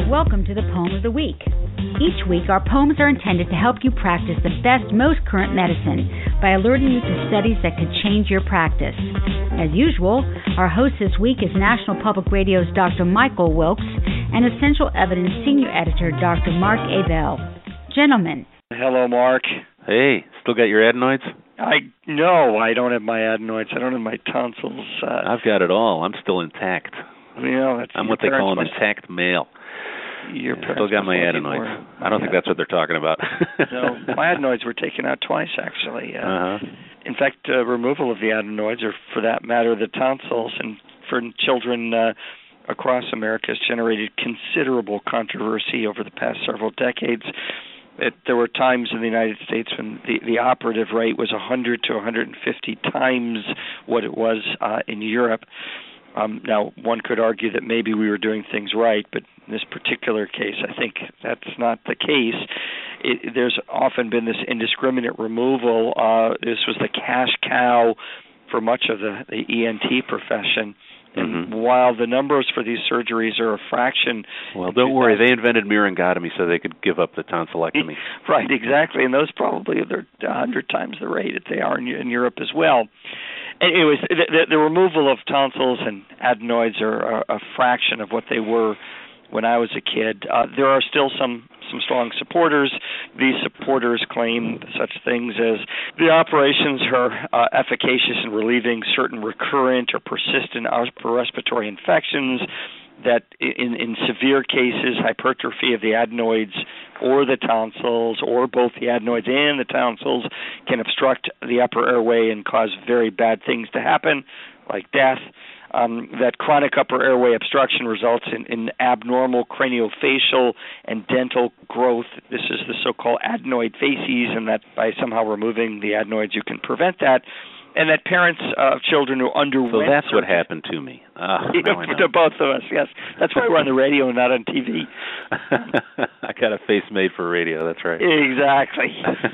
Welcome to the Poem of the Week. Each week, our poems are intended to help you practice the best, most current medicine by alerting you to studies that could change your practice. As usual, our host this week is National Public Radio's Dr. Michael Wilkes and Essential Evidence Senior Editor Dr. Mark Abell. Gentlemen. Hello, Mark. Hey, still got your adenoids? No, I don't have my adenoids. I don't have my tonsils. I've got it all. I'm still intact. I'm what they call an intact male. Still got my adenoids. I don't think that's what they're talking about. No, my adenoids were taken out twice, actually. In fact, removal of the adenoids, or for that matter, the tonsils, and for children across America has generated considerable controversy over the past several decades. There were times in the United States when the operative rate was 100 to 150 times what it was in Europe. Now, one could argue that maybe we were doing things right, but in this particular case, I think that's not the case. There's often been this indiscriminate removal. This was the cash cow for much of the ENT profession. And while the numbers for these surgeries are a fraction... Well, don't worry. They invented myringotomy so they could give up the tonsillectomy. Right, exactly. And those probably are 100 times the rate that they are in Europe as well. Anyways, the removal of tonsils and adenoids are a fraction of what they were when I was a kid. There are still some strong supporters. These supporters claim such things as the operations are efficacious in relieving certain recurrent or persistent upper respiratory infections, that in severe cases, hypertrophy of the adenoids or the tonsils, or both the adenoids and the tonsils, can obstruct the upper airway and cause very bad things to happen, like death. That chronic upper airway obstruction results in abnormal craniofacial and dental growth. This is the so-called adenoid facies, and that by somehow removing the adenoids, you can prevent that. And that parents of children who underwent... So that's what happened to me. To both of us, yes. That's why we're on the radio and not on TV. I got a face made for radio, that's right. Exactly.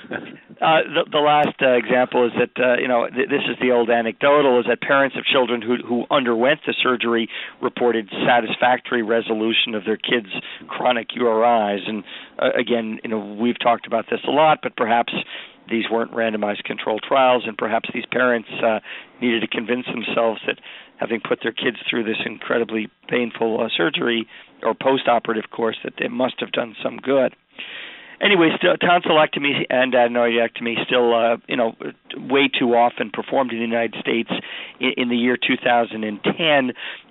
The last example is that, this is the old anecdotal, is that parents of children who underwent the surgery reported satisfactory resolution of their kids' chronic URIs. And again, we've talked about this a lot, but perhaps these weren't randomized controlled trials, and perhaps these parents needed to convince themselves that having put their kids through this incredibly painful surgery or post-operative course, that they must have done some good. Anyway, tonsillectomy and adenoidectomy still, way too often performed in the United States. In the year 2010,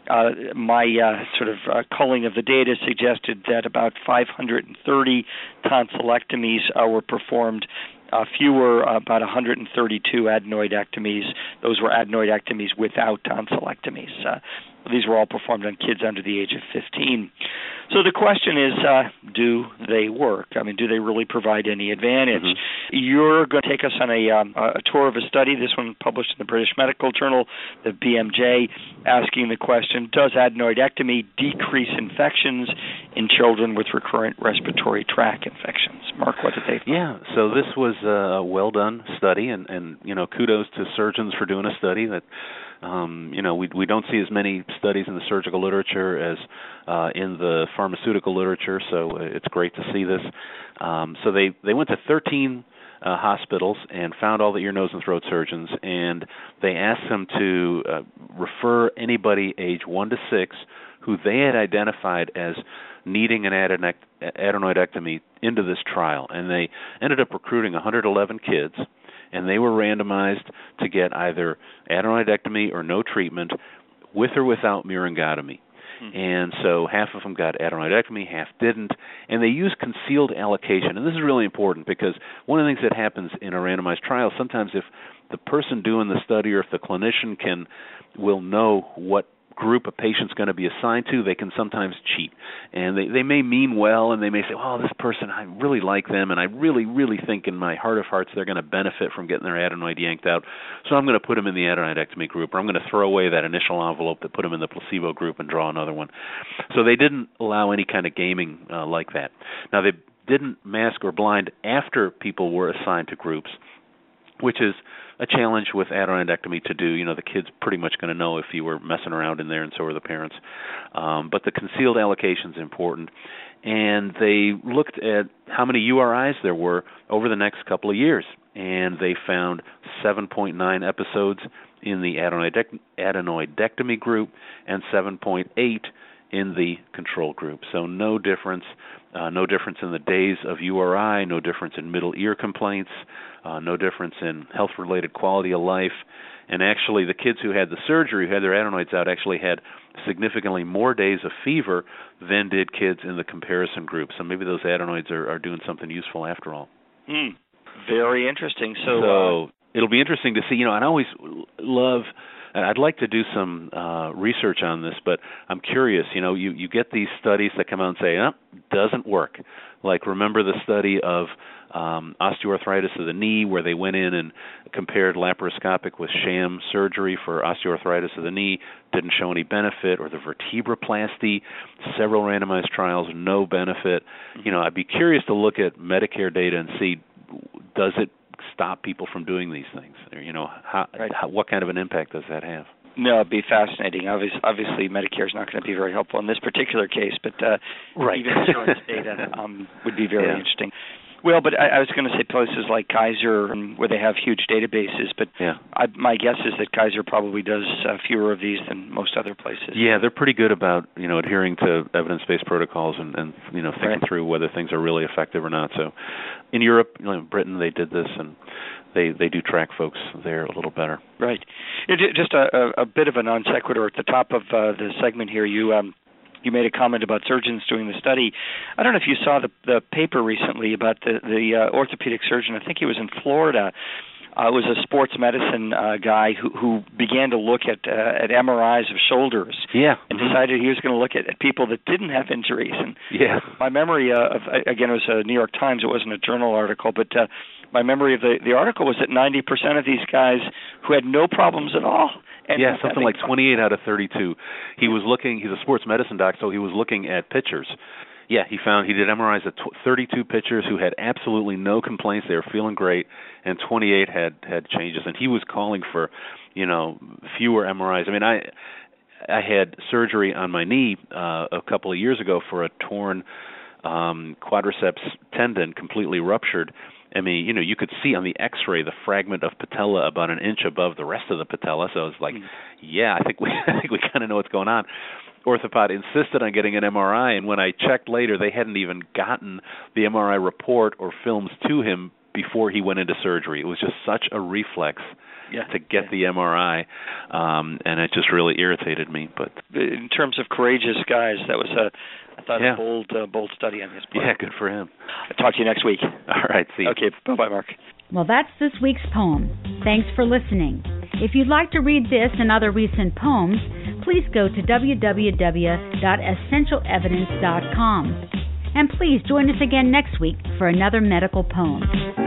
my culling of the data suggested that about 530 tonsillectomies were performed. Fewer, about 132 adenoidectomies. Those were adenoidectomies without tonsillectomies. These were all performed on kids under the age of 15. So the question is, do they work? I mean, do they really provide any advantage? You're going to take us on a tour of a study, this one published in the British Medical Journal, the BMJ, asking the question, does adenoidectomy decrease infections in children with recurrent respiratory tract infections? Mark, what did they find? Yeah, so this was a well-done study, and kudos to surgeons for doing a study that we don't see as many studies in the surgical literature as in the pharmaceutical literature, so it's great to see this. So they went to 13 hospitals and found all the ear, nose, and throat surgeons, and they asked them to refer anybody age 1 to 6 who they had identified as needing an adenoidectomy into this trial. And they ended up recruiting 111 kids, and they were randomized to get either adenoidectomy or no treatment, with or without myringotomy. And so half of them got adenoidectomy, half didn't, and they used concealed allocation. And this is really important because one of the things that happens in a randomized trial, sometimes if the person doing the study or if the clinician will know what group a patient's going to be assigned to, they can sometimes cheat. And they may mean well, and they may say, oh, this person, I really like them, and I really, really think in my heart of hearts they're going to benefit from getting their adenoid yanked out, so I'm going to put them in the adenoidectomy group, or I'm going to throw away that initial envelope that put them in the placebo group and draw another one. So they didn't allow any kind of gaming like that. Now, they didn't mask or blind after people were assigned to groups. which is a challenge with adenoidectomy to do. The kid's pretty much going to know if you were messing around in there, and so are the parents. But the concealed allocation is important. And they looked at how many URIs there were over the next couple of years, and they found 7.9 episodes in the adenoidectomy group and 7.8 in the control group. So no difference in the days of URI, no difference in middle ear complaints, no difference in health-related quality of life. And actually, the kids who had the surgery, who had their adenoids out, actually had significantly more days of fever than did kids in the comparison group. So maybe those adenoids are doing something useful after all. Very interesting. So it'll be interesting to see. I'd always love... I'd like to do some research on this, but I'm curious. You get these studies that come out and say, doesn't work. Like, remember the study of osteoarthritis of the knee, where they went in and compared laparoscopic with sham surgery for osteoarthritis of the knee, didn't show any benefit, or the vertebroplasty, several randomized trials, no benefit. I'd be curious to look at Medicare data and see, does it stop people from doing these things? What kind of an impact does that have? No, it'd be fascinating. Obviously, Medicare is not going to be very helpful in this particular case, but even insurance data would be very interesting. Well, but I was going to say places like Kaiser, where they have huge databases, but my guess is that Kaiser probably does fewer of these than most other places. Yeah, they're pretty good about adhering to evidence-based protocols and thinking through whether things are really effective or not. So, in Europe, Britain, they did this, and they do track folks there a little better. Right. Just a bit of a non sequitur at the top of the segment here. You made a comment about surgeons doing the study. I don't know if you saw the paper recently about the orthopedic surgeon. I think he was in Florida. It was a sports medicine guy who began to look at MRIs of shoulders. And decided he was going to look at people that didn't have injuries. And my memory again, it was a New York Times. It wasn't a journal article, but my memory of the article was that 90% of these guys who had no problems at all. And something like 28 out of 32. He's a sports medicine doc, so he was looking at pitchers. He did MRIs of 32 pitchers who had absolutely no complaints. They were feeling great, and 28 had changes. And he was calling for, fewer MRIs. I mean, I had surgery on my knee a couple of years ago for a torn quadriceps tendon, completely ruptured. I mean, you could see on the X-ray the fragment of patella about an inch above the rest of the patella. So I was like, I think we kind of know what's going on. Orthopod insisted on getting an MRI, and when I checked later, they hadn't even gotten the MRI report or films to him before he went into surgery. It was just such a reflex to get the MRI, and it just really irritated me. But in terms of courageous guys, that was a bold study on his part. Yeah, good for him. I'll talk to you next week. All right, see you. Okay, bye-bye, Mark. Well, that's this week's poem. Thanks for listening. If you'd like to read this and other recent poems, please go to www.essentialevidence.com. And please join us again next week for another medical poem.